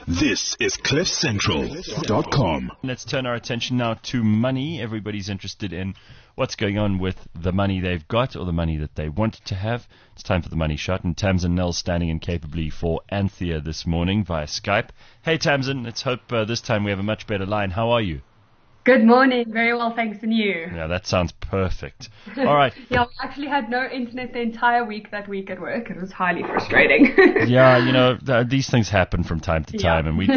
This is CliffCentral.com. Let's turn our attention now to money. Everybody's interested in what's going on with the money they've got or the money that they want to have. It's time for the Money Shot, and Tamsin Nell standing in capably for Anthea this morning via Skype. Hey Tamsin, let's hope this time we have a much better line. How are you? Good morning. Very well, thanks, and you? Yeah, that sounds perfect. All right. Yeah, we actually had no internet the entire week that week at work. It was highly frustrating. Yeah, you know, these things happen from time to time, and we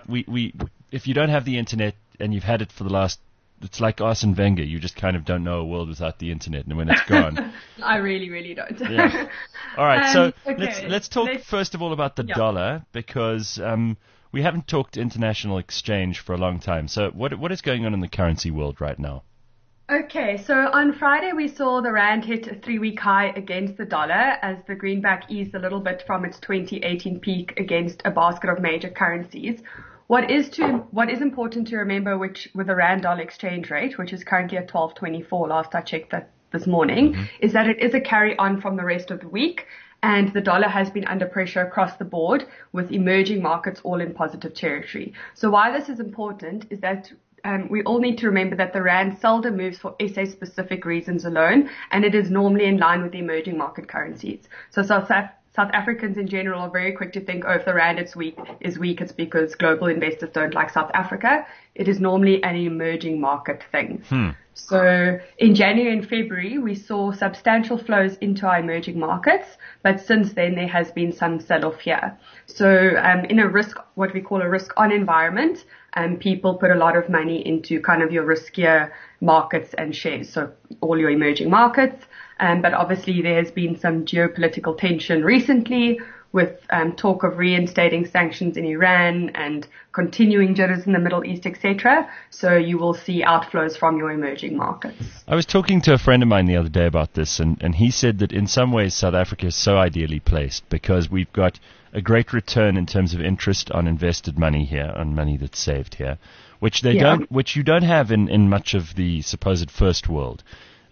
if you don't have the internet and you've had it for the last, it's like Arsene Wenger. You just kind of don't know a world without the internet, and when it's gone. I really don't. Yeah. All right, so okay. let's talk first of all about the dollar, because we haven't talked international exchange for a long time. So what is going on in the currency world right now? Okay, so on Friday we saw the rand hit a 3-week high against the dollar as the greenback eased a little bit from its 2018 peak against a basket of major currencies. What is important to remember with the rand dollar exchange rate, which is currently at 12.24 last I checked that this morning, is that it is a carry on from the rest of the week. And the dollar has been under pressure across the board, with emerging markets all in positive territory. So why this is important is that we all need to remember that the rand seldom moves for SA specific reasons alone, and it is normally in line with the emerging market currencies. So South Africans in general are very quick to think, oh, if the rand is weak, it's because global investors don't like South Africa. It is normally an emerging market thing. So in January and February, we saw substantial flows into our emerging markets, but since then there has been some sell-off here. So in what we call a risk-on environment, people put a lot of money into kind of your riskier markets and shares, so all your emerging markets. But obviously there has been some geopolitical tension recently with talk of reinstating sanctions in Iran and continuing jitters in the Middle East, etc. So you will see outflows from your emerging markets. I was talking to a friend of mine the other day about this, and he said that in some ways South Africa is so ideally placed because we've got a great return in terms of interest on invested money here, on money that's saved here, which you don't have in much of the supposed first world.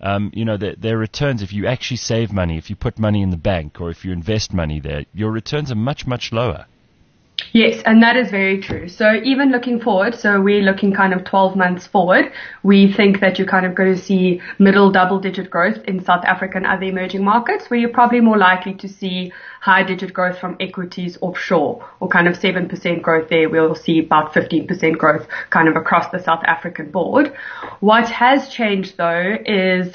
Their returns, if you actually save money, if you put money in the bank or if you invest money there, your returns are much, much lower. Yes, and that is very true. So even looking forward, so we're looking kind of 12 months forward, we think that you're kind of going to see middle double-digit growth in South Africa and other emerging markets, where you're probably more likely to see high-digit growth from equities offshore, or kind of 7% growth there. We'll see about 15% growth kind of across the South African board. What has changed, though, is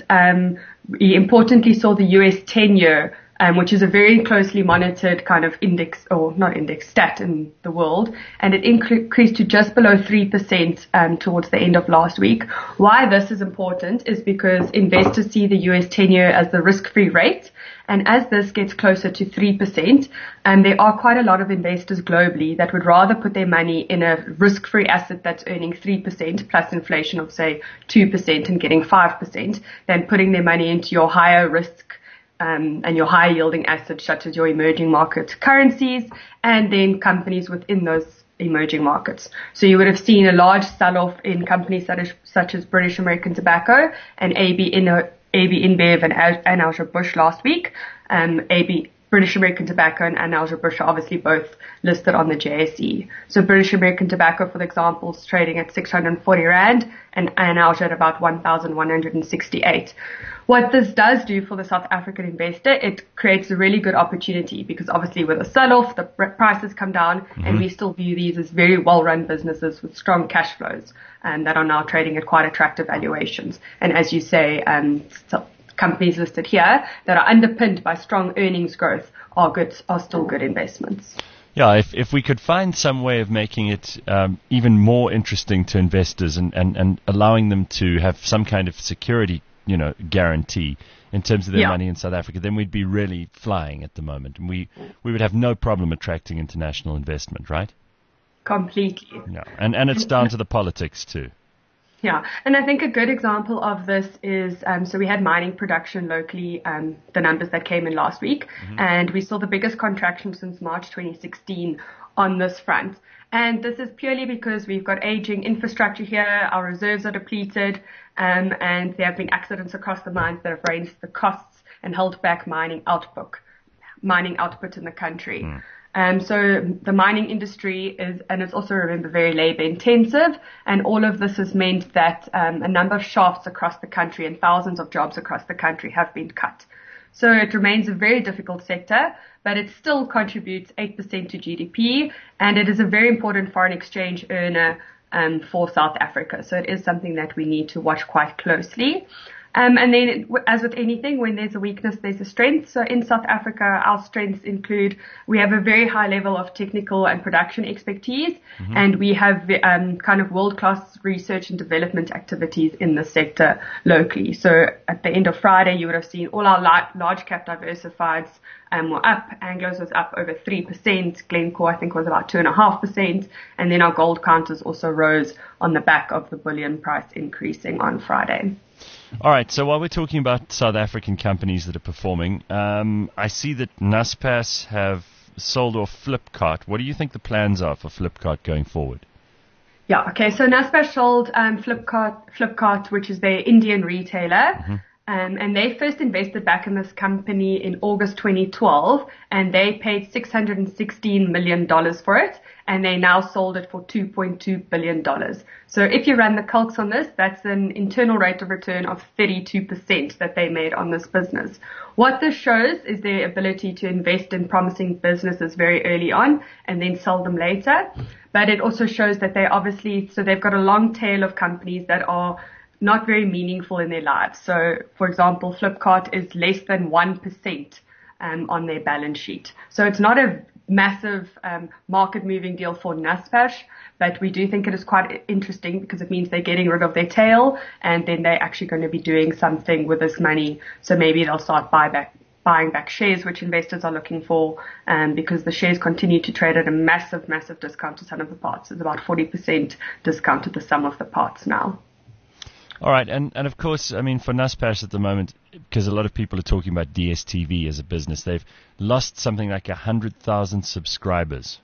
we importantly saw the US 10-year which is a very closely monitored kind of stat in the world, and it increased to just below 3% towards the end of last week. Why this is important is because investors see the US 10-year as the risk-free rate, and as this gets closer to 3%, there are quite a lot of investors globally that would rather put their money in a risk-free asset that's earning 3% plus inflation of, say, 2% and getting 5% than putting their money into your higher risk and your high yielding assets such as your emerging market currencies and then companies within those emerging markets. So you would have seen a large sell-off in companies such as British American Tobacco and AB InBev and Anheuser-Busch last week. British American Tobacco and Anheuser-Busch are obviously both listed on the JSE. So British American Tobacco, for example, is trading at 640 Rand and Anheuser at about 1,168. What this does do for the South African investor, it creates a really good opportunity because obviously with a sell-off, the prices come down and we still view these as very well-run businesses with strong cash flows that are now trading at quite attractive valuations. And as you say, companies listed here that are underpinned by strong earnings growth are still good investments. Yeah, if we could find some way of making it even more interesting to investors and allowing them to have some kind of security, guarantee in terms of their money in South Africa, then we'd be really flying at the moment, and we would have no problem attracting international investment, right? Completely. Yeah, and it's down to the politics too. Yeah, and I think a good example of this is, so we had mining production locally, the numbers that came in last week, and we saw the biggest contraction since March 2016 on this front. And this is purely because we've got aging infrastructure here, our reserves are depleted, and there have been accidents across the mines that have raised the costs and held back mining output in the country. So the mining industry and it's also, remember, very labor intensive, and all of this has meant that a number of shafts across the country and thousands of jobs across the country have been cut. So it remains a very difficult sector, but it still contributes 8% to GDP, and it is a very important foreign exchange earner for South Africa. So it is something that we need to watch quite closely. And then, as with anything, when there's a weakness, there's a strength. So in South Africa, our strengths include we have a very high level of technical and production expertise, and we have kind of world-class research and development activities in the sector locally. So at the end of Friday, you would have seen all our large-cap diversifieds were up. Anglo's was up over 3%. Glencore, I think, was about 2.5%. And then our gold counters also rose on the back of the bullion price increasing on Friday. All right, so while we're talking about South African companies that are performing, I see that Naspers have sold off Flipkart. What do you think the plans are for Flipkart going forward? Yeah, okay, so Naspers sold Flipkart, which is their Indian retailer. And they first invested back in this company in August 2012, and they paid $616 million for it, and they now sold it for $2.2 billion. So if you run the calcs on this, that's an internal rate of return of 32% that they made on this business. What this shows is their ability to invest in promising businesses very early on and then sell them later. But it also shows that they've got a long tail of companies that are not very meaningful in their lives. So, for example, Flipkart is less than 1% on their balance sheet. So it's not a massive market-moving deal for Naspers, but we do think it is quite interesting because it means they're getting rid of their tail, and then they're actually going to be doing something with this money. So maybe they'll start buying back shares, which investors are looking for, because the shares continue to trade at a massive, massive discount to some of the parts. It's about 40% discount to the sum of the parts now. All right, and of course, I mean, for Naspers at the moment, because a lot of people are talking about DStv as a business, they've lost something like 100,000 subscribers.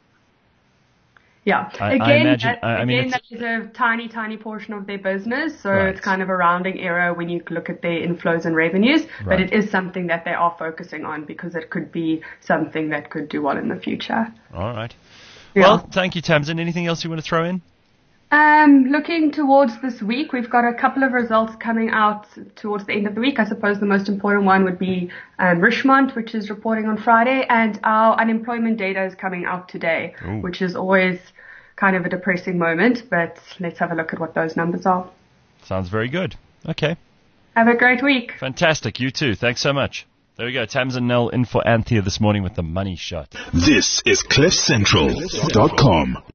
Yeah, I imagine, that is a tiny, tiny portion of their business, so It's kind of a rounding error when you look at their inflows and revenues, but it is something that they are focusing on because it could be something that could do well in the future. All right. Yeah. Well, thank you, Tamsin. Anything else you want to throw in? Looking towards this week, we've got a couple of results coming out towards the end of the week. I suppose the most important one would be Richemont, which is reporting on Friday, and our unemployment data is coming out today, which is always kind of a depressing moment, but let's have a look at what those numbers are. Sounds very good. Okay. Have a great week. Fantastic. You too. Thanks so much. There we go. Tamsin Nell in for Anthea this morning with the Money Shot. This is CliffCentral.com.